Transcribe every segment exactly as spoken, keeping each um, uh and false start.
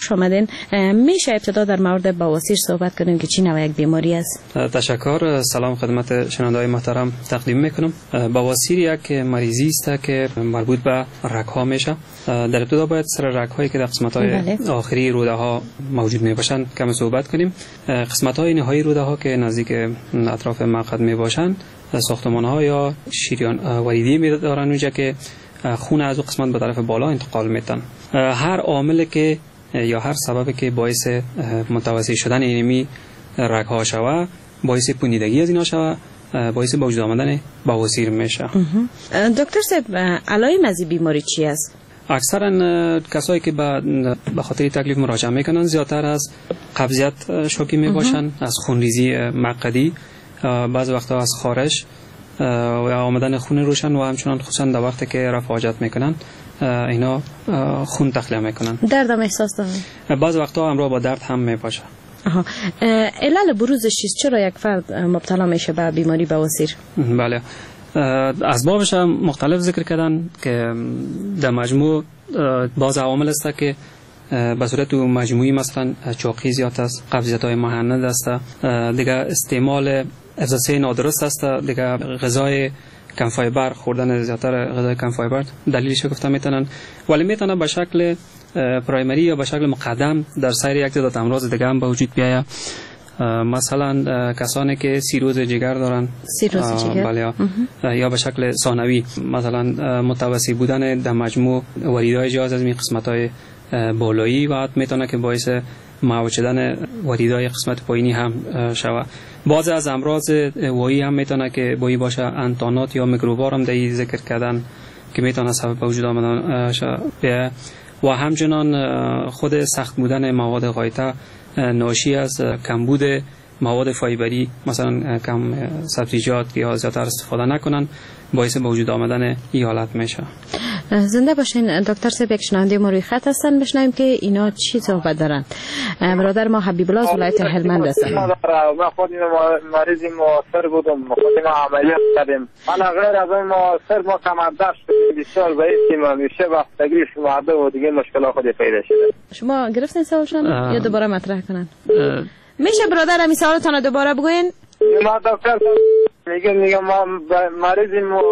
خوش آمدین. میشه ابتدا در مورد بواسیر صحبت کنیم که چی نوع یک بیماری است؟ تشکر. سلام خدمت شنونده‌های محترم تقدیم میکنم. بواسیر یک مریضی است که مربوط به رگ‌ها میشه. در ابتدا باید سر رگ‌هایی که در قسمت‌های آخری روده ها موجود میباشند کم صحبت کنیم. قسمت‌های نهایی روده ها که نزدیک اطراف مقعد میباشند ساختمان‌ها یا شریان وریدی می‌دارند اونجا که خون از اون قسمت به طرف بالا انتقال میتن. هر عاملی که یا هر سببی که باعث متوسع شدن اینمی رگ‌ها شوه، باعث پوسیدگی از اینا شوه، باعث به وجود آمدن بواسیر میشه. دکتر صاحب، علائم از این بیماری چی است؟ اکثرا کسایی که به خاطر تکلیف مراجعه میکنن زیادتر از قبضیت شاکی میباشن، از خونریزی مقعدی، بعض وقتا از خارش و آمدن خون روشن و همچنان خصوصا در وقتی که رفع حاجت میکنن اینا خون تخلیه میکنن. درد هم احساس دارن؟ بعض وقتا همراه با درد هم میباشه. آها. علل بروزش چیست؟ چرا یک فرد مبتلا میشه به بیماری بواسیر؟ بله، اسبابش هم مختلف ذکر کردن که در مجموع بعض عوامل است که به صورت مجموعی مثلا چاقی زیاد است، قبضیت‌های مهند است، دیگه استعمال افزایش نادرست است، دیگه غذای کم فایبر خوردن، زیادتر غذای کم فایبر دلیلش گفتم میتونن، ولی میتونه به شکل پرایمری یا به شکل مقدم در سایر یک تعداد امراض دیگه هم به وجود بیاید. مثلا کسانی که سیروز جگر دارن، سیروز جگر، بله، یا به شکل ثانوی مثلا متوسع بودن در مجموع وریدهای جهاز از این قسمت‌های بالایی و میتونه که باعث معوج شدن وریدهای قسمت پایینی هم شود. بعضی از امراض وایی هم میتونه که بایی باشه، انتانات یا میکروبار هم در ذکر کردن که میتونه سبب به وجود آمدن شود. و همچنان خود سخت بودن مواد غایطه ناشی از کمبود مواد فایبری، مثلا کم سبزیجات یا زیادتر استفاده نکنن، باعث به وجود آمدن این حالت میشه. زنده باشین دکتر صاحب. یک شنونده ما روی خط هستن، بشنویم که اینا چی صحبت دارن. برادر ما حبیب الله از ولایت هلمند هستن. ما خود مریض موثر بودم، خود ما عملیات کردیم. من غیر از این موثر ما کمردشت بسیار ضعیفیم، میشه وقت تکلیف معده و دیگه مشکلات خود پیدا شده. شما گرفتین سوالشون یا دوباره مطرح کنن؟ میشه برادر همین سوالتون دوباره بگوین؟ ما دکتر میگه میگه ما مریض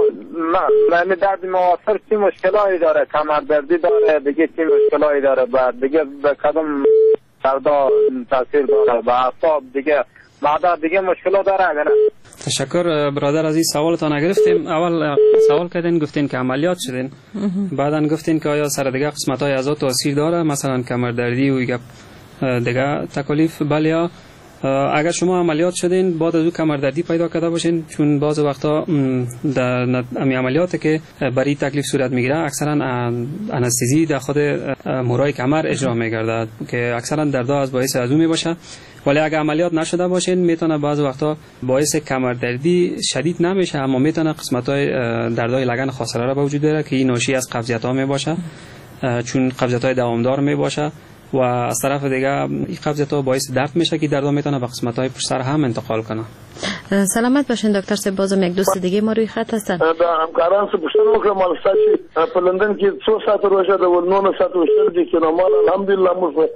ما درد موثر چی مشکلاتی داره، کمر دردی داره، دیگه چی مشکلاتی داره، بعد دیگه به کدوم دردا تاثیر داره، به اعصاب دیگه معده دیگه مشکلات داره اگر؟ تشکر برادر عزیز. سوالتان گرفتیم. اول سوال کردین گفتین که عملیات شدین، بعدن گفتین که آیا سر دیگه قسمت‌های اعضا تاثیر داره، مثلا کمر دردی و دیگه تکالیف؟ بله، اگر شما عملیات شدین بعد از او کمردردی پیدا کرده باشین، چون بعض وقتا در امی عملیاتی که برای تکلیف صورت میگیره اکثرا انستزی در خود مورای کمر اجرا میگرده که اکثرا دردا از باعث از اون میباشه، ولی اگر عملیات نشده باشین میتونه بعض وقتا باعث کمردردی شدید نمیشه، اما میتونه قسمت‌های دردهای لگن خاصره را به وجود بیاره که این ناشی از قبضیت‌ها میباشه، چون قبضیت‌های دوامدار میباشه و از طرف دیگه این قبضیت‌ها باعث درد میشه که درد میتونه به قسمت‌های پشت سر هم انتقال کنه. سلامت باشین دکتر صاحب. بازم یک دوست دیگه ما روی خط هستن. دا همکاران څه پوښتنه وکړه مال ساتي په لندن کې څو ساعت روزه ده ول نو ساعت وشتل دي کې نو مال الحمدلله مو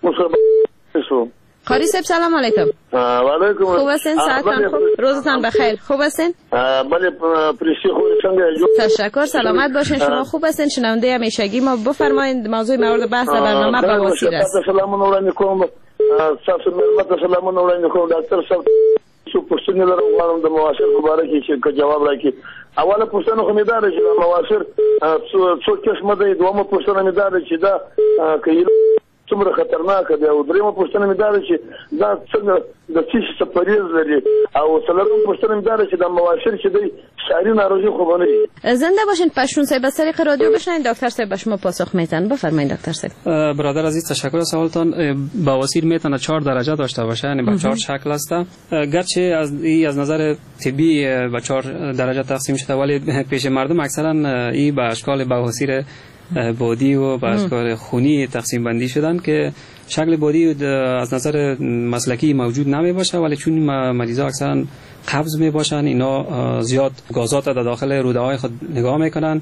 مو قاری صاحب سلام علیکم. و علیکم. خوب هستین؟ ساعتتان خوب؟ روزتان بخیر. خوب هستین؟ بله پرسی خوب څنګه؟ تشکر. سلامت باشین. شما خوب هستین؟ شنونده همیشگی ما بفرمایید موضوع مورد بحث برنامه بواسیر است. سلام وړاندې کوم. تاسو مې سلام وړاندې کوم ډاکټر صاحب. څو پوښتنې لرم غواړم د مواسیر په اړه کې چې جواب راکړي. اوله پوښتنه خو مې دا ده چې مواسیر څو قسمه ده، دومره پوښتنه مې دا ده چې دا که څومره خطرناک دی، او دریمه پوښتنه مې دا ده چې دا څنګه د څه څه پریز لري، او څلورمه پوښتنه مې دا ده چې د مواسیر چې دی شعری ناروغي خو نه دی. زنده باشین. پشتون صاحب از طریق رادیو بشنین دکتر صاحب به شما پاسخ میدن. بفرمایید دکتر صاحب. برادر عزیز تشکر از سوالتان. بواسیر میتونه چهار درجه داشته باشه، یعنی به چهار شکل است، گرچه از ای از نظر طبی به چهار درجه تقسیم شده، ولی پیش مردم اکثرا ای به اشکال بواسیر بادی و به اشکال خونی تقسیم بندی شدن که شکل بادی از نظر مسلکی موجود نمی باشه، ولی چون مریضا اکثرا قبض می باشن، اینا زیاد گازات در داخل روده های خود نگاه میکنن،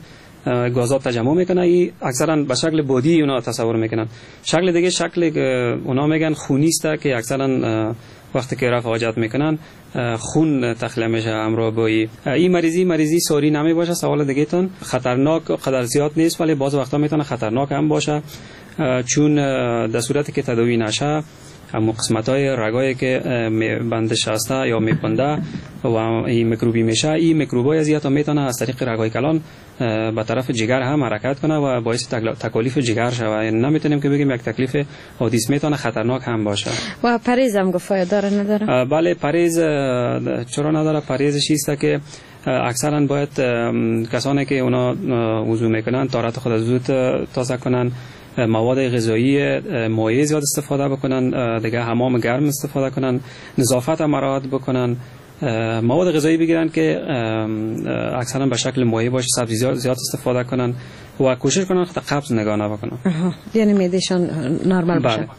گازات تجمع میکنه. این اکثرا به شکل بادی اونا تصور میکنن. شکل دیگه شکل اونا میگن خونی است که اکثرا وقتی که رفع حاجت میکنن خون تخلیه میشه همراه با این مریضی. مریضی ساری نمی باشه. سوال دیگه تون خطرناک قدر زیاد نیست ولی بعض وقتا میتونه خطرناک هم باشه، چون در صورتی که تداوی نشه همون قسمت های رگایی که بندش هسته یا میپنده و این میکروبی میشه، این میکروبای از یا میتونه از طریق رگای کلان به طرف جگر هم حرکت کنه و باعث تکالیف جگر شوه. نمیتونیم که بگیم یک تکلیف عادی، میتونه خطرناک هم باشه. و پرهیز هم گفته داره نداره؟ بله پرهیز چرا نداره؟ پرهیزش است که اکثرا باید کسانی که اونا وضو میکنن طهارت خود زود تازه کنن، مواد غذایی مایع زیاد استفاده بکنن، دیگه حمام گرم استفاده کنن، نظافت هم مراعات بکنن، مواد غذایی بگیرن که اکثرا به شکل مایع باشه، سبزیجات زیاد استفاده کنن و کوشش کنن خود قبض نگاه نکنن. یعنی معدهشان نرمال باشه.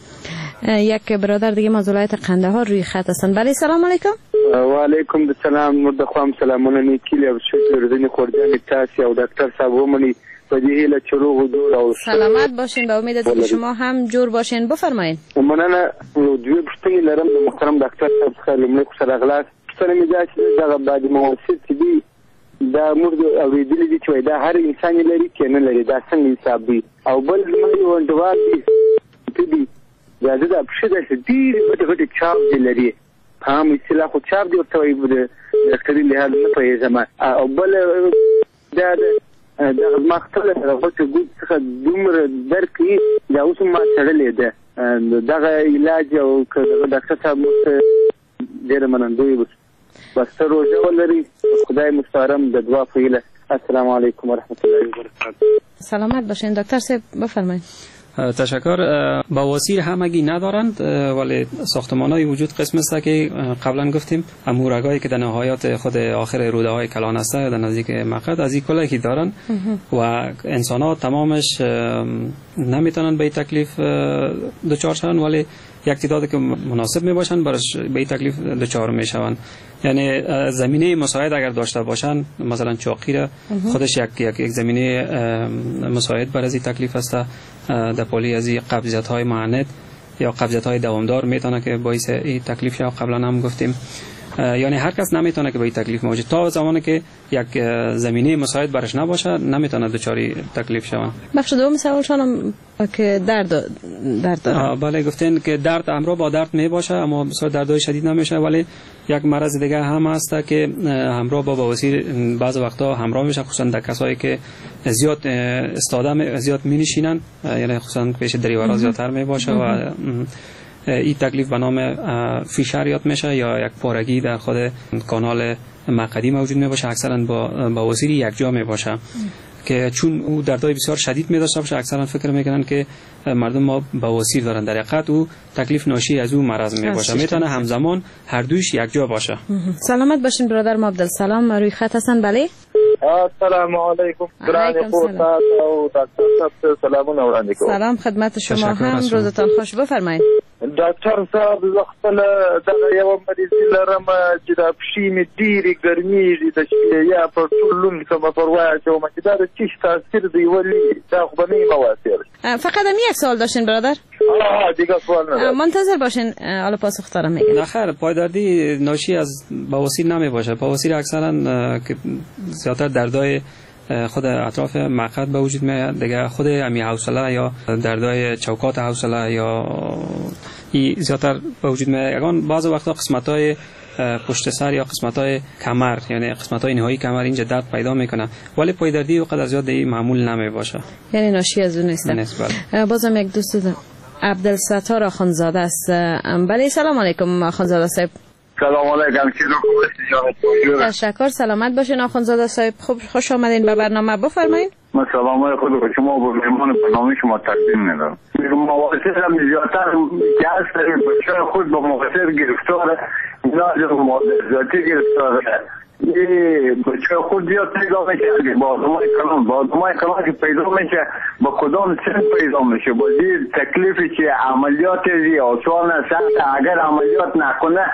یک برادر دیگه از ولایت قندهار روی خط هستن. بله سلام علیکم. و علیکم السلام. مدخوام سلامونه نیکیلی او شکر رضی خوردن تاسی او دکتر صاحب ومنی بدیهی لچلو حضور او سلامت باشین. به امید که شما هم جور باشین. بفرمایید. مننه. دوی پښتني لرم د محترم ډاکټر صاحب څخه لمړی خو سره غلاس پښتنه مې دا چې دغه بعد موثر چې دی دا موږ اورېدلي دي چې دا هر انسان لري چې نه لري، دا څنګه حساب دی؟ او بل زما یو انډوال دی دی دا د پښې د ډېرې غټې غټې چاپ دی لري، هم اصطلاح خو چاپ دی ورته وایي د ډاکټري لحاظ نه پوهېږم. او بل دا د دغه زما خپله غټې ګوت څخه دومره درک کوي دا اوس ما تړلې ده. دغه علاج او که دغه ډاکټر صاحب موږ ډېره منندوی اوس بس ته روژه ولري. خدای مستعارم د دعا په هیله. السلام علیکم ورحمة الله وبرکاته. سلامت باشین. دکتر صاحب بفرمایید. تشکر. بواسیر همگی ندارند ولی ساختمان‌های وجود قسم است که قبلا گفتیم امورگایی که در نهایت خود آخر روده های کلان است در نزدیک مقعد از این کلاهی دارن و انسان ها تمامش نمیتونن به این تکلیف دچار شون ولی یک تعدادی که مناسب می باشن برش به این تکلیف دچار می شوند. یعنی زمینه مساعد اگر داشته باشن مثلا چاقی را خودش یک یک, یک زمینه مساعد برای این تکلیف است. در پالی از این قبضیت های معند یا قبضیت های دوامدار میتونه که باعث این تکلیف شه. قبلا هم گفتیم یعنی هر کس نمیتونه که به این تکلیف مواجه تا زمانی که یک زمینه مساعد برش نباشه نمیتونه دچاری تکلیف شون. بخش دوم سوالشانم که درد درد داره. بله گفتین که درد همراه با درد می باشه اما بسیار دردهای شدید نمیشه ولی یک مرض دیگه هم هست که همراه با بواسیر بعض وقتا همراه میشه، خصوصا در کسایی که زیاد استاده زیاد می نشینن، یعنی خصوصا پیش دریورا زیادتر می باشه و این تکلیف به نام فیشر یاد میشه یا یک پارگی در خود کانال مقعدی موجود می باشه. اکثرا با بواسیر یک جا می باشه که چون او دردهای بسیار شدید می داشته باشه اکثرا فکر میکنن که مردم ما بواسیر دارن، در حقیقت او تکلیف ناشی از او مرض می باشه. میتونه همزمان هر دوش یک جا باشه. سلامت باشین برادر ما عبدالسلام روی خط هستن. بله السلام علیکم. علیکم سلام. دکتر صاحب سلامونه وړاندې کوم. سلام خدمت شما هم. روزتان خوش. بفرمایید. ډاکټر صاحب زه خپل دغه یو مریضي لرم چې د پښې مې ډېرې ګرمېږي د شپې یا په ټول لوند کومه پروا اچوم چې دا د چیش تاثیر دی ولی دا خو به نه موثر. فقط هم یک سوال داشتین برادر؟ آه دیگه سوال ندارم. منتظر باشین حالا پاسخ دارم میگم. نه خیر پایدردی ناشی از بواسیر نمی باشه. بواسیر اکثرا که زیادتر دردای خود اطراف مقعد به وجود میاد، دیگه خود امی حوصله یا دردای چوکات حوصله یا ای زیادتر به وجود میاد. اگان بعض وقتا قسمت‌های پشت سر یا قسمت‌های کمر یعنی قسمت‌های نهایی کمر اینجا درد پیدا میکنه ولی پایدردی وقت از زیاد معمول نمی باشه. یعنی ناشی از اون نیست. بازم یک دوست عبدالستار آخوندزاده است. بله سلام علیکم آخوندزاده صاحب. سلام علیکم. تشکر. سلامت باشین آخوندزاده صاحب. خوب خوش آمدین به برنامه. بفرمایید. من سلام خود به شما و مهمان برنامه شما تقدیم می‌کنم. مواسر هم زیادتر گاز داریم بچه خود با مواسر گرفتاره اینا ذاتی گرفتاره یه بچه خود زیاد پیدا میشه با آدمای کلان با آدمای کلان که پیدا میشه با کدام سن پیدا میشه با زیر تکلیفی که عملیات زی آسان سخت اگر عملیات نکنه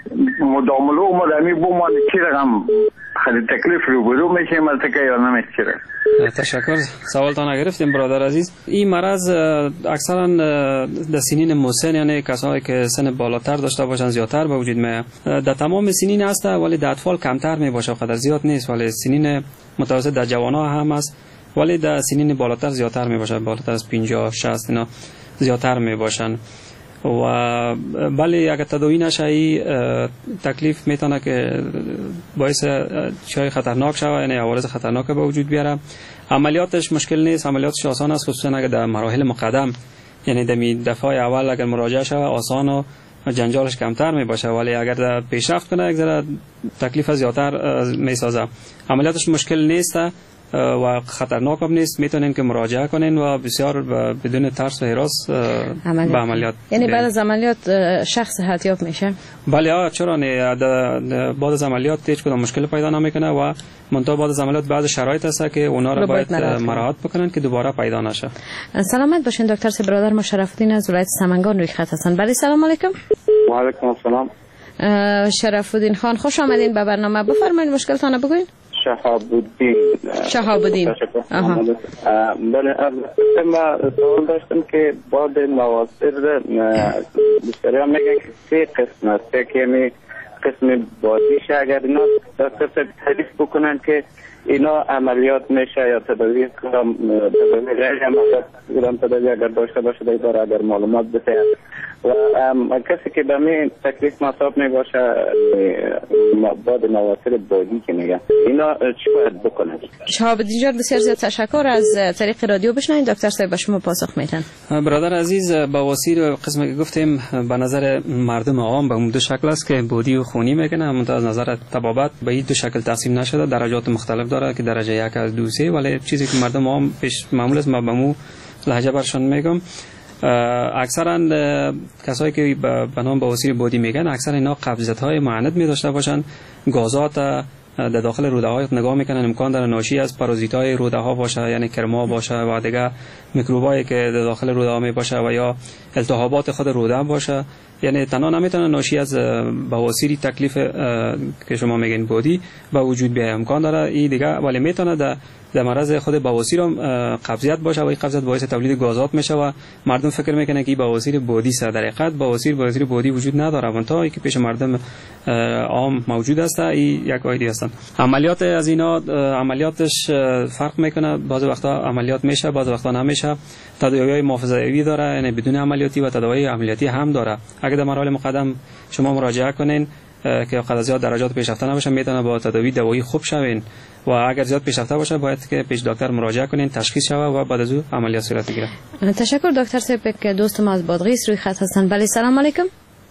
مدامله و مدامی بومان چی رقم خیلی تکلیف رو برو میشه ملتکه یا نمیشه. تشکر. سوالتان گرفتیم برادر عزیز. این مرض اکثرا در سنین مسن یعنی کسایی که سن بالاتر داشته باشن زیادتر به وجود میاد. در تمام سنین هست ولی در اطفال کمتر می باشه، قدر زیاد نیست، ولی سنین متوسط در جوانها هم است ولی در سنین بالاتر زیادتر می باشه، بالاتر از پنجاه شصت اینا زیادتر می باشن. و بله اگر تداوی نشه ای تکلیف میتونه که باعث چای خطرناک شوه، یعنی عوارض خطرناک به وجود بیاره. عملیاتش مشکل نیست، عملیاتش آسان است، خصوصا اگر در مراحل مقدم یعنی در دفعه اول اگر مراجعه شوه آسان و جنجالش کمتر می باشه، ولی اگر در پیشرفت کنه یک ذره تکلیف زیادتر می سازه. عملیاتش مشکل نیست و خطرناک هم نیست، میتونین که مراجعه کنین و بسیار بدون ترس و هراس به عملیات. یعنی بعد از عملیات شخص صحتیاب میشه؟ بله ها، چرا نه. بعد از عملیات هیچ کدام مشکل پیدا نمیکنه و منتها بعد از عملیات بعض شرایط هست که اونا رو باید مراعات بکنن که دوباره پیدا نشه. سلامت باشین دکتر سه برادر ما شرف‌الدین از ولایت سمنگان روی خط هستن. بله سلام علیکم. و علیکم السلام. شرف‌الدین خان خوش آمدین به برنامه. بفرمایید مشکلتون بگوین. شهاب‌الدین شهاب‌الدین آها. بله ما سوال داشتم که بعد مواسر بسیاری هم میگن که سه قسم است که می قسم بادیش اگر اینا دکتر تعریف بکنن که اینا عملیات میشه یا تداوی کدام تداوی غیر عملیات کدام تداوی اگر داشته باشه داره اگر معلومات بده و کسی که به می تکلیف مصاب میباشه بعد مواسر بادی که میگن اینا چی باید بکنن؟ شهاب الدین بسیار زیاد تشکر. از طریق رادیو بشنوید دکتر صاحب به شما پاسخ میدن. برادر عزیز بواسیر قسمی که گفتیم به نظر مردم عام به اون دو شکل است که بادی و خونی میگن، اما از نظر طبابت به این دو شکل تقسیم نشده، درجات مختلف داره که درجه یک از دو سه، ولی چیزی که مردم عام پیش معمول است ما به مو لهجه برشان میگم. اکثرا کسایی که به نام بواسیر بادی میگن اکثر اینا قبضیت های معند می داشته باشن، گازات در داخل روده های نگاه میکنن امکان داره ناشی از پارازیت های روده ها باشه، یعنی کرما باشه و دیگه میکروبایی که در داخل روده ها می باشه و یا التهابات خود روده باشه، یعنی تنها نمیتونه ناشی از بواسیری تکلیف که شما میگین بادی به وجود بیاید. امکان داره این دیگه ولی میتونه در در مرض خود بواسیر هم قبضیت باشه و این قبضیت باعث تولید گازات میشه و مردم فکر میکنه که این بواسیر بادی است. در حقیقت بواسیر بواسیر بادی وجود نداره، منتها اینکه پیش مردم عام موجود است این یک ایدی هستن. عملیات از اینا عملیاتش فرق میکنه، بعضی وقتا عملیات میشه بعضی وقتا نمیشه. تداوی محافظه‌ای داره یعنی بدون عملیاتی و تداوی عملیاتی هم داره. اگر در مراحل مقدم شما مراجعه کنین که قدر زیاد درجات پیشرفته نباشه میتونه با تداوی دوایی خوب شوین و اگر زیاد پیشرفته باشه باید که پیش دکتر مراجعه کنین تشخیص شوه و بعد از اون عملیات صورت بگیره. تشکر دکتر صاحب که دوستم از بادغیس روی خط هستن. بله سلام علیکم.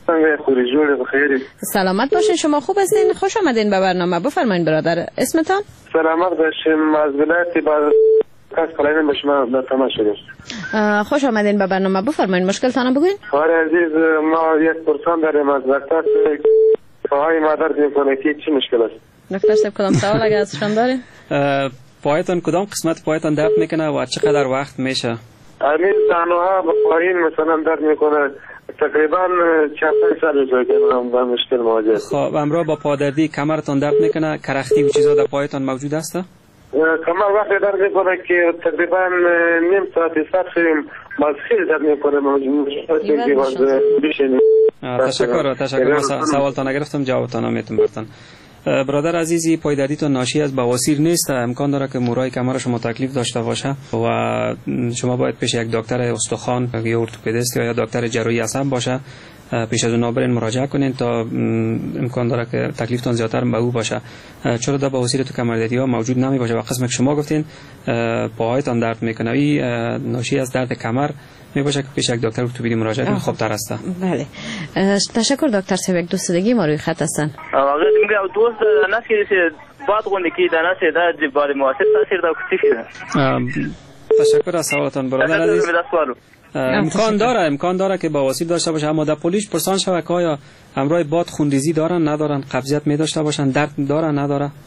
سلامت باشین، شما خوب هستین؟ خوش آمدین به برنامه. بفرمایید برادر اسمتان؟ سلامت باشیم، از ولایت بعد کس کلاین به شما دادم شده. خوش آمدین به برنامه. بفرمایید مشکلتان بگوین. آره عزیز، ما یک پرسان داریم از دکتر پاهای مادر میکنه که چی مشکل است؟ دکتر صاحب کدام سوال اگر ازشان دارین؟ پایتان کدام قسمت پایتان درد میکنه و چقدر وقت میشه؟ همین تنها با پایین مثلا درد میکنه تقریبا چهار پنج سال شده که من با مشکل مواجه هستم. خب امرا با پادردی کمرتان درد میکنه، کرختی و چیزا در پایتان موجود است؟ کمر وقتی درد میکنه که تقریبا نیم ساعت صرفیم باز خیلی درد میکنه موجود. تشکر تشکر سوالتان گرفتم جوابتان میتونم برتن. برادر عزیزی پایدردیتون ناشی از بواسیر نیست، امکان داره که مورای کمر شما تکلیف داشته باشه و شما باید پیش یک دکتر استخوان یا ارتوپدیست یا دکتر جراحی عصب باشه پیش از اون برین مراجعه کنین تا امکان داره که تکلیفتون زیادتر به او باشه، چرا در بواسیر تو کمردردی ها موجود نمی باشه و قسم که شما گفتین پاهایتان درد میکنه این ناشی از درد کمر می باشه که پیش یک دکتر ارتوپدی مراجعه کنین خوبتر است. بله تشکر دکتر صاحب. یک دوست دیگه ما روی خط هستن. واقعا میگم دوست نشید بعد گونه کی دانا سه در بعد مواسط تاثیر دا کسی. تشکر از سوالتان برادر عزیز. امکان داره امکان داره که بواسیر داشته باشه، اما در پولیش پرسان شوه که آیا همراه باد خونریزی دارن ندارن، قبضیت می داشته باشن، درد داره نداره؟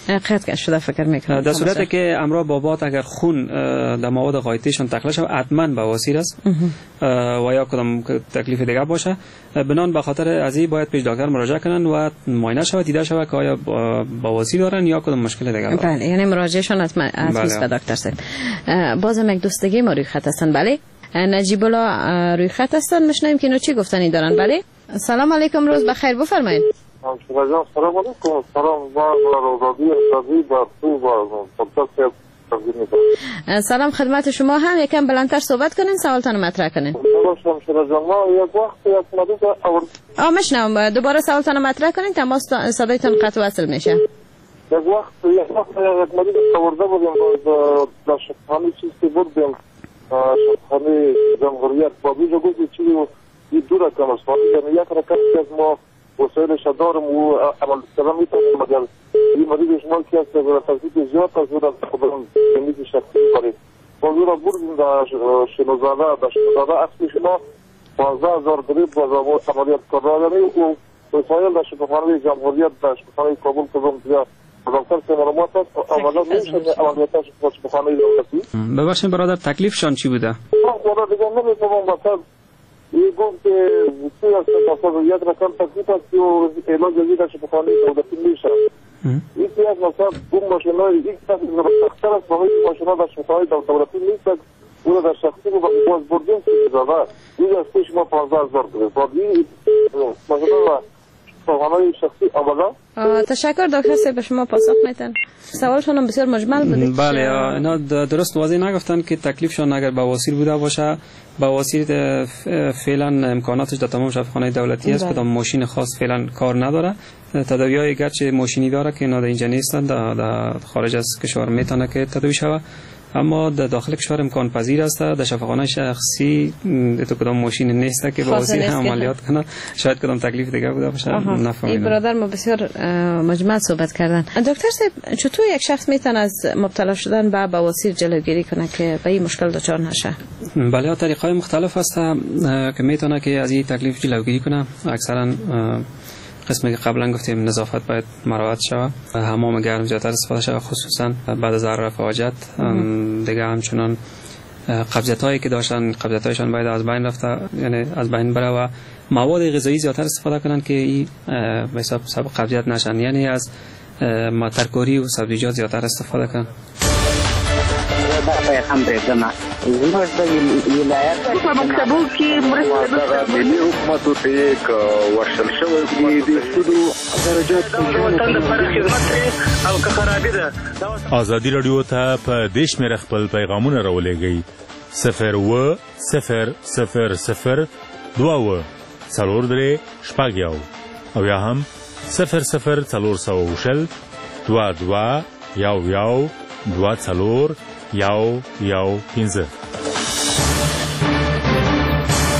قطع شده فکر میکنم. در صورتی که همراه با باد اگر خون در مواد غایطیشان تخلیه شود حتما بواسیر است و یا کدام تکلیف دیگه باشه، بنان به خاطر از این باید پیش دکتر مراجعه کنن و معاینه شود، دیده شود که آیا بواسیر دارن یا کدام مشکل دیگه دارن. بله، یعنی مراجعهشان حتما است به دکتر صاحب. بازم یک دوستگی ما روی خط هستن. بله، نجیب الله روی خط هستن، میشنیم که اینو چی گفتنی دارن. بله، سلام علیکم، روز بخیر، بفرمایید. سلام علیکم، سلام با رادیو رادیو با تو با پادکست. سلام خدمت شما، هم یکم بلندتر صحبت کنین، سوالتون مطرح کنین. سلام شما جناب، یک وقت یک مدت اول آ میشنم، دوباره سوالتون مطرح کنین، تماس صدایتون قطع وصل میشه. یک وقت یک وقت یک مدت آورده بودیم در شفاخانه چیزی بودیم، شفاخانه جمهوریت با بیجا گفت چیزی دو رقم است، یعنی یک رقم از ما وسایلش دارم و عمل کردن میتونیم، مگر این مریض شما که از تفصیل زیاد از او در خبرم نیز شخصی دارید. باز او را بردیم در شنوزاده، در شنوزاده اصلی شما پانزده هزار گریب باز عملیات کردن و وسایل در شفاخانه جمهوریت در شفاخانه کابل کردم دیگه دکتر که معلومات هست آمده میشه عملیاتش در شفاخانه دولتی. ببخشید برادر، تکلیفشان چی بوده؟ برادر دیگه نمیتونم مثلا این گفت که بسیار است مثلا یک رقم تکلیف است و علاج جدید در شفاخانه دولتی میشه. این که از مثلا اون ماشینای یک تا سخت‌تر است با این ماشینا در شفاخانه دولتی نیست، او در شخصی و باز بردیم که زده این از پیش ما پانزده هزار گرفت. بعد این ماشینا شفاخانه شخصی آمده. تشکر دکتر صاحب، شما پاسخ میتن. سوالشون هم بسیار مجمل بوده. بله، اینا درست واضح نگفتن که تکلیفشون اگر بواسیر بوده باشه، بواسیر فعلا امکاناتش در تمام شفاخانه دولتی است، کدام ماشین خاص فعلا کار نداره. تداوی‌های گرچه ماشینی داره که اینا در اینجا نیستن، در خارج از کشور میتونه که تداوی شود، اما در داخل کشور امکان پذیر است. در شفاخانه شخصی تو کدام ماشین نیست که بواسیر عملیات کنه، شاید کدام تکلیف دیگه بوده باشه، نفهمیدم. این برادر ما بسیار مجمل صحبت کردن. دکتر صاحب، چطور یک شخص میتونه از مبتلا شدن به بواسیر جلوگیری کنه که به این مشکل دچار نشه؟ بله، طریق‌های مختلف است که میتونه که از این تکلیف جلوگیری کنه. اکثرا قسمی که قبلا گفتیم نظافت باید مراعات شود، حمام گرم زیادتر استفاده شود، خصوصا بعد از رفع حاجت. دیگه همچنان قبضیت هایی که داشتن، قبضیت هایشان باید از بین رفته، یعنی از بین بره، و مواد غذایی زیادتر استفاده کنن که این به حساب سبب قبضیت نشن، یعنی از ترکاری و سبزیجات زیادتر استفاده کنن. پیغام برېږدم زموږ د ولایت په مکتبو کې مرسته ملي حکومتو ته ورشل شوی دی د سودو درجات وطن لپاره خدمت او که خرابي ده. ازادي رادیو ته په دې شمېره خپل پیغامونه راولېږئ صفر اوه صفر صفر صفر دوه اوه څلور درې شپږ یو او یا هم صفر صفر څلور سوه شل دوه دوه یو یو دوه څلور یو یو پنځه.